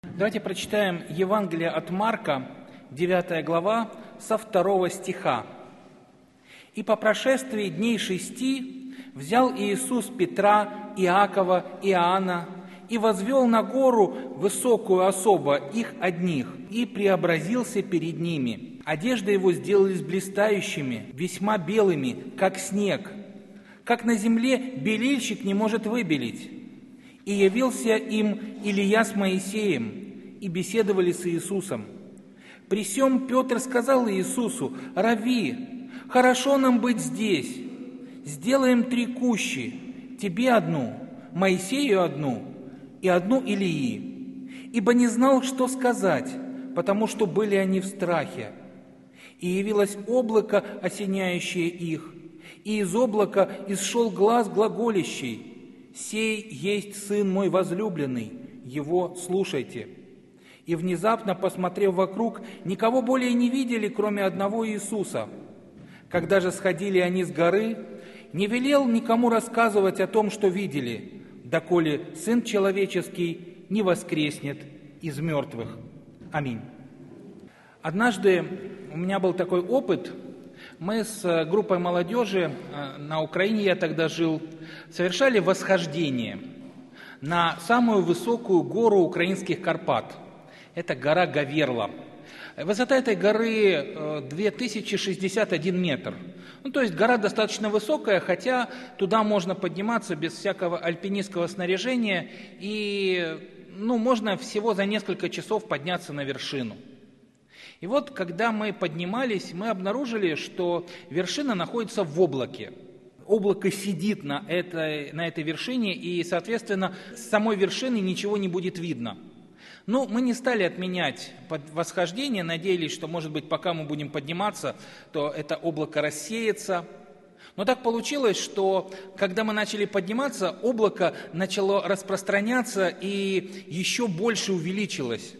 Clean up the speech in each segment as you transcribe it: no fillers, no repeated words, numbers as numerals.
Давайте прочитаем Евангелие от Марка, 9 глава, со 2 стиха. «И по прошествии дней 6 взял Иисус Петра, Иакова, Иоанна и возвел на гору высокую особо их одних, и преобразился перед ними. Одежды его сделались блистающими, весьма белыми, как снег, как на земле белильщик не может выбелить. И явился им Илия с Моисеем, и беседовали с Иисусом. При сем Петр сказал Иисусу: „Рави, хорошо нам быть здесь. Сделаем 3 кущи, тебе одну, Моисею одну и одну Илии. Ибо не знал, что сказать, потому что были они в страхе. И явилось облако, осеняющее их, и из облака исшел глас глаголящий: „Сей есть Сын мой возлюбленный, его слушайте“. И внезапно, посмотрев вокруг, никого более не видели, кроме одного Иисуса. Когда же сходили они с горы, не велел никому рассказывать о том, что видели, доколе Сын Человеческий не воскреснет из мертвых. Аминь. Однажды у меня был такой опыт. Мы с группой молодежи, на Украине я тогда жил, совершали восхождение на самую высокую гору украинских Карпат. Это гора Гаверла. Высота этой горы 2061 метр. То есть гора достаточно высокая, хотя туда можно подниматься без всякого альпинистского снаряжения, и можно всего за несколько часов подняться на вершину. И вот, когда мы поднимались, мы обнаружили, что вершина находится в облаке. Облако сидит на этой вершине, и, соответственно, с самой вершины ничего не будет видно. Мы не стали отменять восхождение, надеялись, что, может быть, пока мы будем подниматься, то это облако рассеется. Но так получилось, что, когда мы начали подниматься, облако начало распространяться и еще больше увеличилось.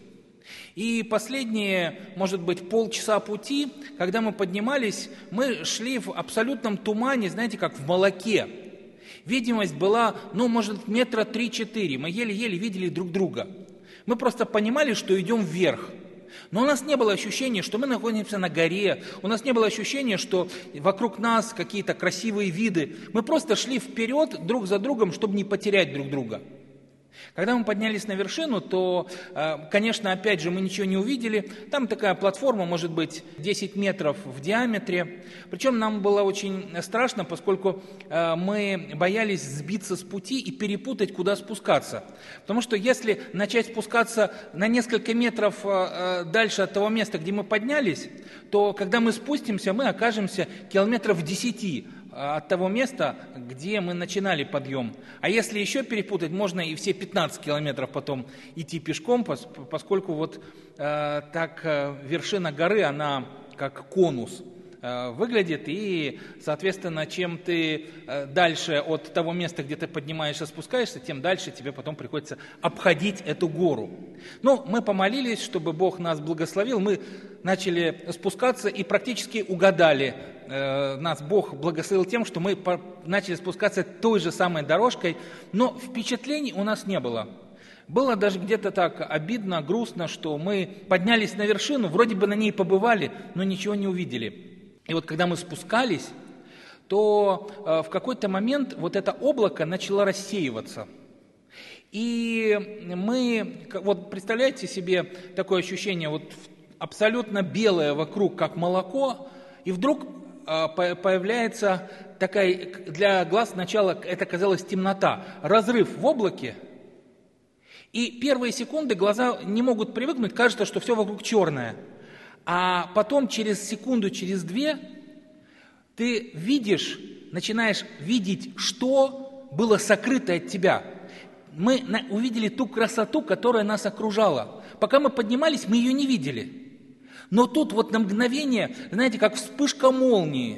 И последние, может быть, полчаса пути, когда мы поднимались, мы шли в абсолютном тумане, знаете, как в молоке. Видимость была, может, метра 3-4, мы еле-еле видели друг друга. Мы просто понимали, что идем вверх. Но у нас не было ощущения, что мы находимся на горе, у нас не было ощущения, что вокруг нас какие-то красивые виды. Мы просто шли вперед друг за другом, чтобы не потерять друг друга. Когда мы поднялись на вершину, то, конечно, опять же, мы ничего не увидели. Там такая платформа, может быть, 10 метров в диаметре. Причем нам было очень страшно, поскольку мы боялись сбиться с пути и перепутать, куда спускаться. Потому что если начать спускаться на несколько метров дальше от того места, где мы поднялись, то, когда мы спустимся, мы окажемся километров в 10 от того места, где мы начинали подъем. А если еще перепутать, можно и все 15 километров потом идти пешком, поскольку так вершина горы, она как конус выглядит, и, соответственно, чем ты дальше от того места, где ты поднимаешься, спускаешься, тем дальше тебе потом приходится обходить эту гору. Мы помолились, чтобы Бог нас благословил, мы начали спускаться и практически угадали. Нас Бог благословил тем, что мы начали спускаться той же самой дорожкой, но впечатлений у нас не было. Было даже где-то так обидно, грустно, что мы поднялись на вершину, вроде бы на ней побывали, но ничего не увидели. И когда мы спускались, то в какой-то момент это облако начало рассеиваться. И мы, представляете себе такое ощущение, абсолютно белое вокруг, как молоко, и вдруг появляется такая, для глаз сначала это казалось темнота, разрыв в облаке, и первые секунды глаза не могут привыкнуть, кажется, что все вокруг черное. А потом через секунду, через 2 ты начинаешь видеть, что было сокрыто от тебя. Мы увидели ту красоту, которая нас окружала. Пока мы поднимались, мы ее не видели. Но тут на мгновение, знаете, как вспышка молнии,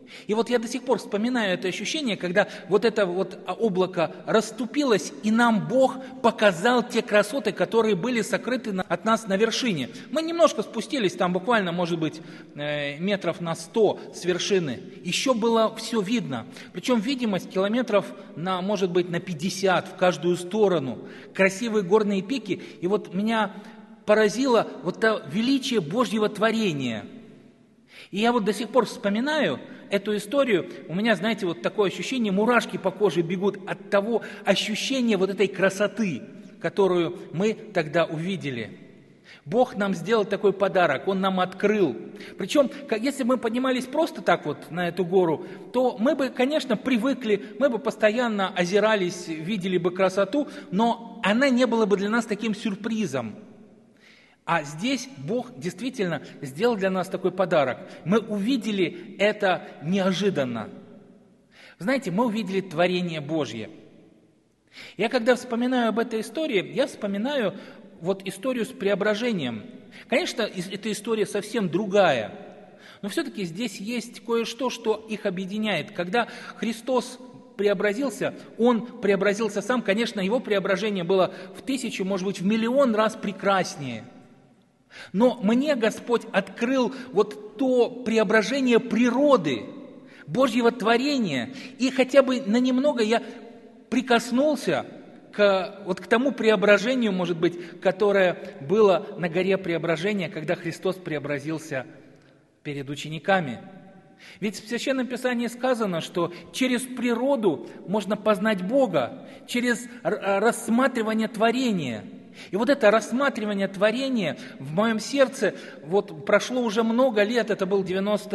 И вот я до сих пор вспоминаю это ощущение, когда вот это вот облако расступилось, и нам Бог показал те красоты, которые были сокрыты от нас на вершине. Мы немножко спустились, там буквально, может быть, метров на 100 с вершины. Еще было все видно. Причем видимость километров, может быть, на 50 в каждую сторону. Красивые горные пики. И вот меня поразило вот это величие Божьего творения. И я вот до сих пор вспоминаю эту историю, у меня, знаете, вот такое ощущение, мурашки по коже бегут от того ощущения вот этой красоты, которую мы тогда увидели. Бог нам сделал такой подарок, Он нам открыл. Причем, если бы мы поднимались просто так вот на эту гору, то мы бы, конечно, привыкли, мы бы постоянно озирались, видели бы красоту, но она не была бы для нас таким сюрпризом. А здесь Бог действительно сделал для нас такой подарок. Мы увидели это неожиданно. Знаете, мы увидели творение Божье. Я когда вспоминаю об этой истории, я вспоминаю вот историю с преображением. Конечно, эта история совсем другая, но все-таки здесь есть кое-что, что их объединяет. Когда Христос преобразился, Он преобразился сам, конечно, Его преображение было в 1000, может быть, в миллион раз прекраснее. Но мне Господь открыл вот то преображение природы, Божьего творения, и хотя бы на немного я прикоснулся к тому преображению, может быть, которое было на горе преображения, когда Христос преобразился перед учениками. Ведь в Священном Писании сказано, что через природу можно познать Бога, через рассматривание творения. И вот это рассматривание творения в моем сердце, вот прошло уже много лет, это был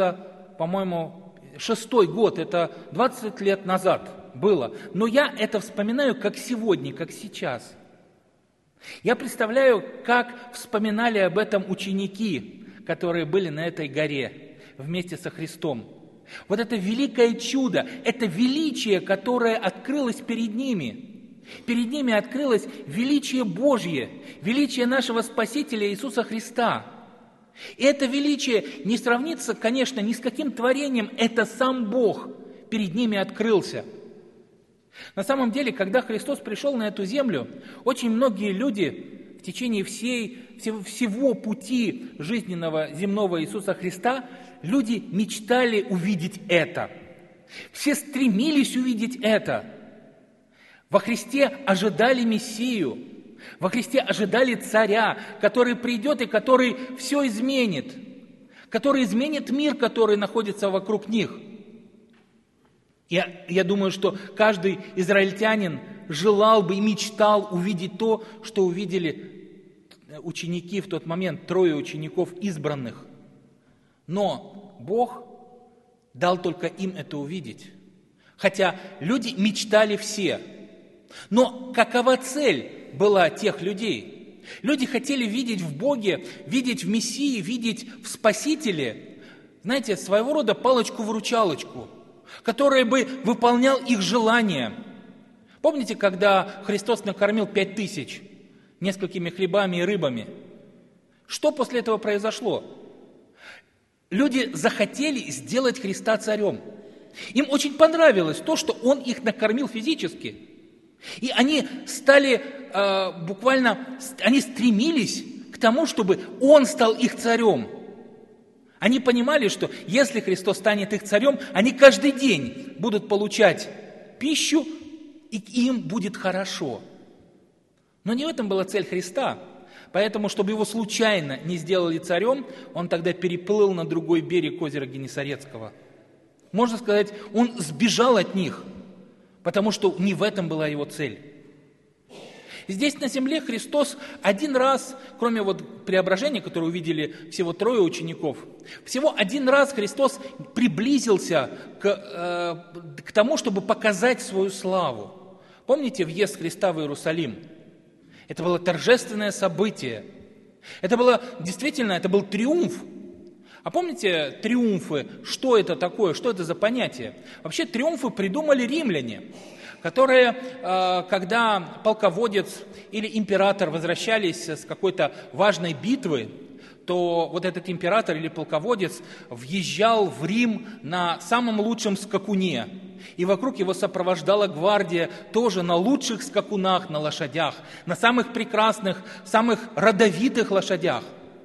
96-й год, это 20 лет назад было. Но я это вспоминаю как сегодня, как сейчас. Я представляю, как вспоминали об этом ученики, которые были на этой горе вместе со Христом. Вот это великое чудо, это величие, которое открылось перед ними. Перед ними открылось величие Божье, величие нашего Спасителя Иисуса Христа. И это величие не сравнится, конечно, ни с каким творением, это сам Бог перед ними открылся. На самом деле, когда Христос пришел на эту землю, очень многие люди в течение всего пути жизненного земного Иисуса Христа, люди мечтали увидеть это. Все стремились увидеть это. Во Христе ожидали Мессию, во Христе ожидали Царя, который придет и который все изменит, который изменит мир, который находится вокруг них. Я думаю, что каждый израильтянин желал бы и мечтал увидеть то, что увидели ученики в тот момент, 3 учеников избранных. Но Бог дал только им это увидеть, хотя люди мечтали все. Но какова цель была тех людей? Люди хотели видеть в Боге, видеть в Мессии, видеть в Спасителе, знаете, своего рода палочку-выручалочку, который бы выполнял их желания. Помните, когда Христос накормил 5000 несколькими хлебами и рыбами? Что после этого произошло? Люди захотели сделать Христа царем. Им очень понравилось то, что Он их накормил физически. И они стали они стремились к тому, чтобы Он стал их царем. Они понимали, что если Христос станет их царем, они каждый день будут получать пищу, и им будет хорошо. Но не в этом была цель Христа. Поэтому, чтобы его случайно не сделали царем, он тогда переплыл на другой берег озера Генесарецкого. Можно сказать, он сбежал от них, потому что не в этом была его цель. Здесь на земле Христос один раз, кроме преображения, которое увидели всего 3 учеников, всего один раз Христос приблизился к тому, чтобы показать свою славу. Помните въезд Христа в Иерусалим? Это было торжественное событие. Это было действительно, это был триумф. А помните триумфы, что это такое, что это за понятие? Вообще триумфы придумали римляне, которые, когда полководец или император возвращались с какой-то важной битвы, что вот этот император или полководец въезжал в Рим на самом лучшем скакуне, и вокруг его сопровождала гвардия тоже на лучших скакунах, на лошадях, на самых прекрасных, самых родовитых лошадях.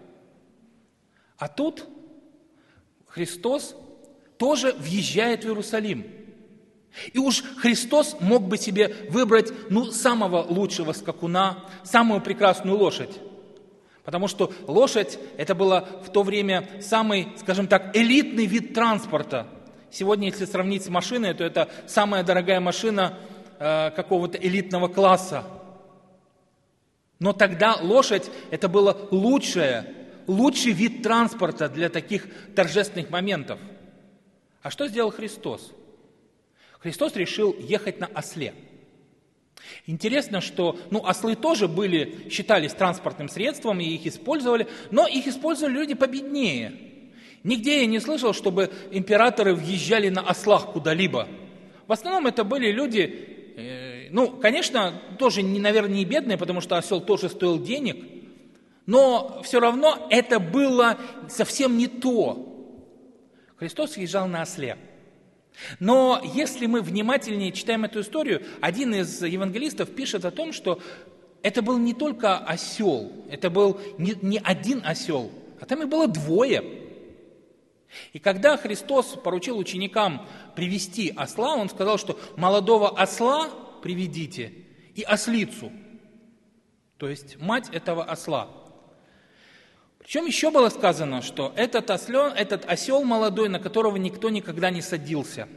А тут Христос тоже въезжает в Иерусалим. И уж Христос мог бы себе выбрать самого лучшего скакуна, самую прекрасную лошадь. Потому что лошадь – это было в то время самый, скажем так, элитный вид транспорта. Сегодня, если сравнить с машиной, то это самая дорогая машина какого-то элитного класса. Но тогда лошадь – это было лучший вид транспорта для таких торжественных моментов. А что сделал Христос? Христос решил ехать на осле. Интересно, что ослы тоже считались транспортным средством, и их использовали, но их использовали люди победнее. Нигде я не слышал, чтобы императоры въезжали на ослах куда-либо. В основном это были люди, конечно, тоже, наверное, не бедные, потому что осел тоже стоил денег, но все равно это было совсем не то. Христос езжал на осле. Но если мы внимательнее читаем эту историю, один из евангелистов пишет о том, что это был не только осел, это был не один осел, а там их было двое. И когда Христос поручил ученикам привести осла, Он сказал, что молодого осла приведите и ослицу, то есть мать этого осла. Причем еще было сказано, что этот осел молодой, на которого никто никогда не садился.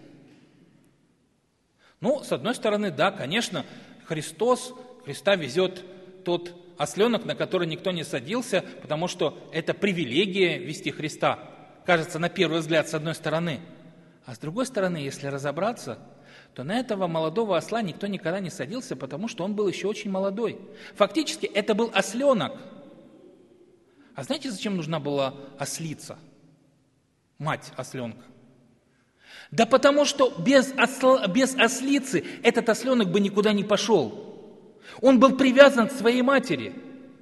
С одной стороны, да, конечно, Христа везет тот осленок, на который никто не садился, потому что это привилегия вести Христа. Кажется, на первый взгляд, с одной стороны. А с другой стороны, если разобраться, то на этого молодого осла никто никогда не садился, потому что он был еще очень молодой. Фактически, это был осленок. А знаете, зачем нужна была ослица, мать осленка? Да потому что без ослицы этот осленок бы никуда не пошел. Он был привязан к своей матери.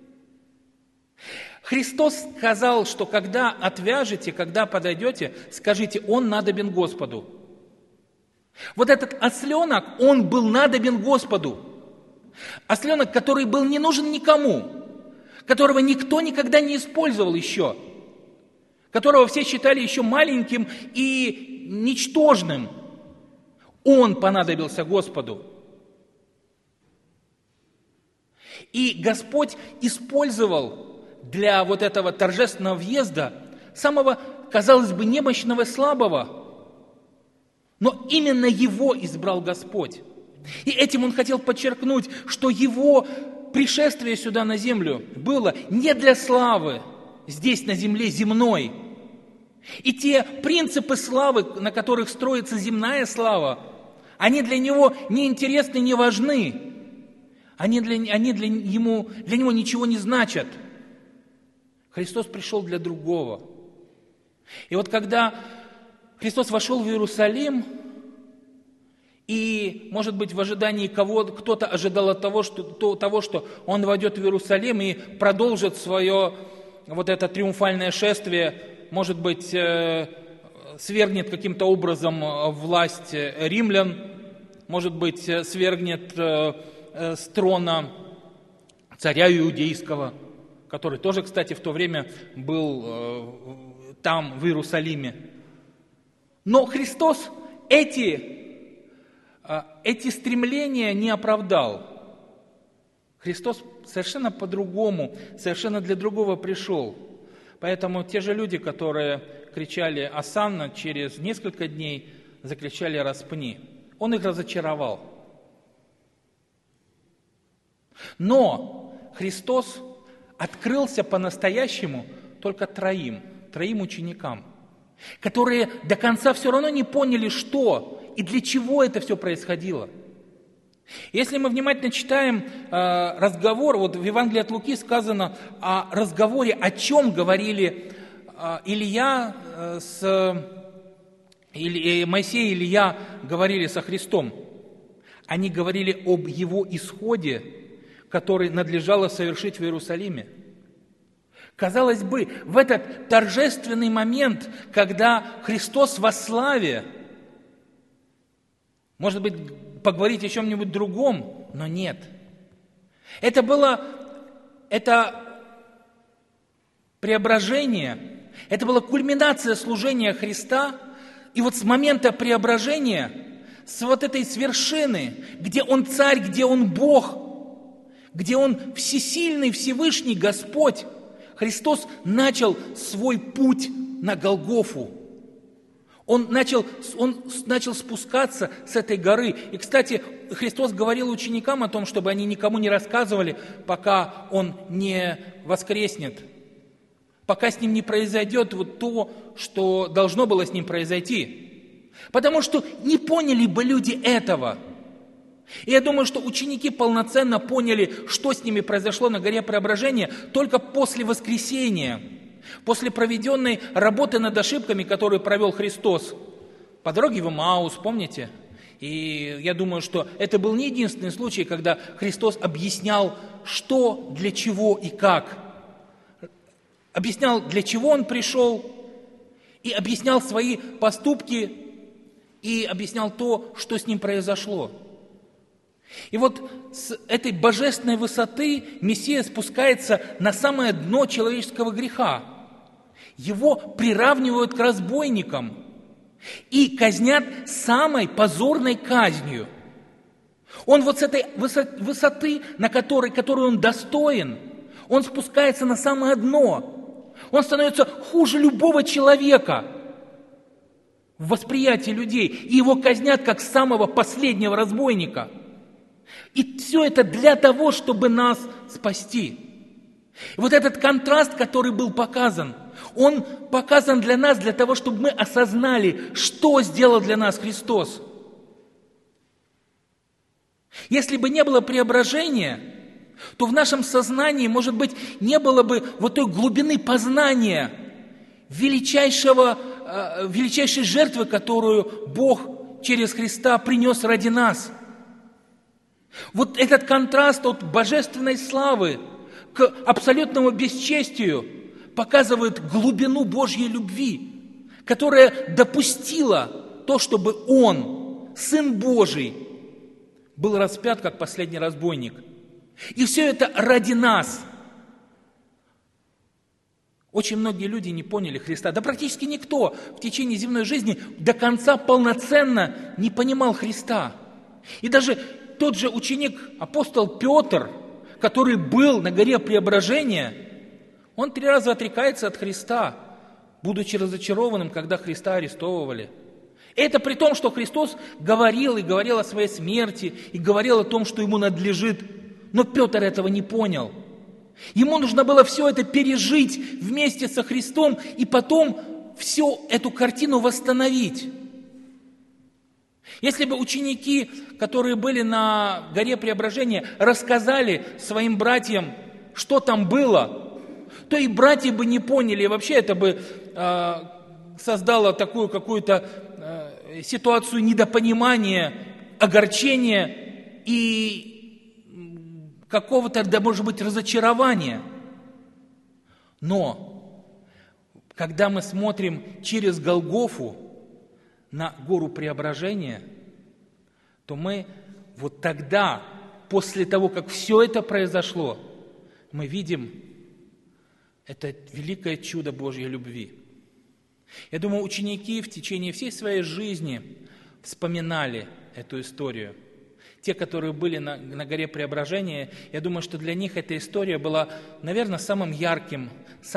Христос сказал, что когда отвяжете, когда подойдете, скажите, он надобен Господу. Вот этот осленок, он был надобен Господу. Осленок, который был не нужен никому, которого никто никогда не использовал еще, которого все считали еще маленьким и ничтожным. Он понадобился Господу. И Господь использовал для вот этого торжественного въезда самого, казалось бы, немощного, слабого, но именно его избрал Господь. И этим Он хотел подчеркнуть, что Его пришествие сюда на землю было не для славы, здесь на земле земной. И те принципы славы, на которых строится земная слава, они для Него не интересны, не важны. Они для Него ничего не значат. Христос пришел для другого. И вот когда Христос вошел в Иерусалим, и, может быть, в ожидании кто-то ожидал от того, что Он войдет в Иерусалим и продолжит свое вот это триумфальное шествие, может быть, свергнет каким-то образом власть римлян, может быть, свергнет с трона царя иудейского, который тоже, кстати, в то время был там, в Иерусалиме. Но Христос эти стремления не оправдал. Христос совершенно по-другому, совершенно для другого пришел. Поэтому те же люди, которые кричали «Осанна», через несколько дней закричали «Распни». Он их разочаровал. Но Христос открылся по-настоящему только троим ученикам, которые до конца все равно не поняли, что и для чего это все происходило. Если мы внимательно читаем разговор, вот в Евангелии от Луки сказано о разговоре, о чем говорили Моисей и Илья говорили со Христом. Они говорили об его исходе, который надлежало совершить в Иерусалиме. Казалось бы, в этот торжественный момент, когда Христос во славе, может быть, поговорить о чем-нибудь другом, но нет. Это преображение, это была кульминация служения Христа, и вот с момента преображения, с вот этой вершины, где Он царь, где Он Бог, где Он всесильный, Всевышний Господь, Христос начал свой путь на Голгофу. Он начал спускаться с этой горы. И, кстати, Христос говорил ученикам о том, чтобы они никому не рассказывали, пока Он не воскреснет, пока с Ним не произойдет вот то, что должно было с Ним произойти. Потому что не поняли бы люди этого. И я думаю, что ученики полноценно поняли, что с ними произошло на горе Преображения только после воскресения, после проведенной работы над ошибками, которую провел Христос по дороге в Эмаус, помните? И я думаю, что это был не единственный случай, когда Христос объяснял, что, для чего и как. Объяснял, для чего Он пришел, и объяснял свои поступки, и объяснял то, что с Ним произошло. И вот с этой божественной высоты Мессия спускается на самое дно человеческого греха. Его приравнивают к разбойникам и казнят самой позорной казнью. Он вот с этой высоты, которой он достоин, он спускается на самое дно. Он становится хуже любого человека в восприятии людей, и его казнят как самого последнего разбойника. И все это для того, чтобы нас спасти. И вот этот контраст, который был показан, он показан для нас, для того, чтобы мы осознали, что сделал для нас Христос. Если бы не было преображения, то в нашем сознании, может быть, не было бы вот той глубины познания величайшей жертвы, которую Бог через Христа принес ради нас. Вот этот контраст от божественной славы к абсолютному бесчестию показывает глубину Божьей любви, которая допустила то, чтобы Он, Сын Божий, был распят как последний разбойник. И все это ради нас. Очень многие люди не поняли Христа. Да практически никто в течение земной жизни до конца полноценно не понимал Христа. И даже тот же ученик, апостол Петр, который был на горе Преображения, он 3 раза отрекается от Христа, будучи разочарованным, когда Христа арестовывали. Это при том, что Христос говорил о своей смерти, и говорил о том, что ему надлежит. Но Петр этого не понял. Ему нужно было все это пережить вместе со Христом, и потом всю эту картину восстановить. Если бы ученики, которые были на горе Преображения, рассказали своим братьям, что там было, то и братья бы не поняли, и вообще это бы создало такую какую-то ситуацию недопонимания, огорчения и какого-то, да, может быть, разочарования. Но когда мы смотрим через Голгофу на гору Преображения, то мы вот тогда, после того, как все это произошло, мы видим это великое чудо Божьей любви. Я думаю, ученики в течение всей своей жизни вспоминали эту историю. Те, которые были на горе Преображения, я думаю, что для них эта история была, наверное, самым ярким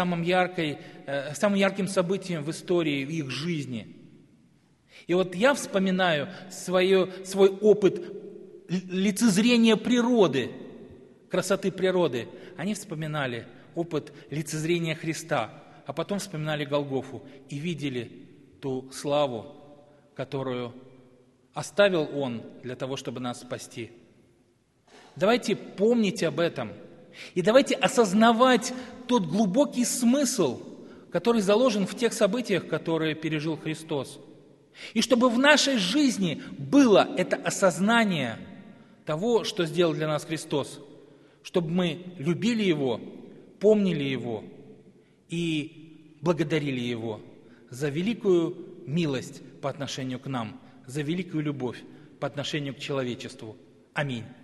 событием в истории в их жизни. И вот я вспоминаю свой опыт лицезрения природы, красоты природы. Они вспоминали опыт лицезрения Христа, а потом вспоминали Голгофу и видели ту славу, которую оставил Он для того, чтобы нас спасти. Давайте помнить об этом. И давайте осознавать тот глубокий смысл, который заложен в тех событиях, которые пережил Христос. И чтобы в нашей жизни было это осознание того, что сделал для нас Христос. Чтобы мы любили Его, помнили Его и благодарили Его за великую милость по отношению к нам, за великую любовь по отношению к человечеству. Аминь.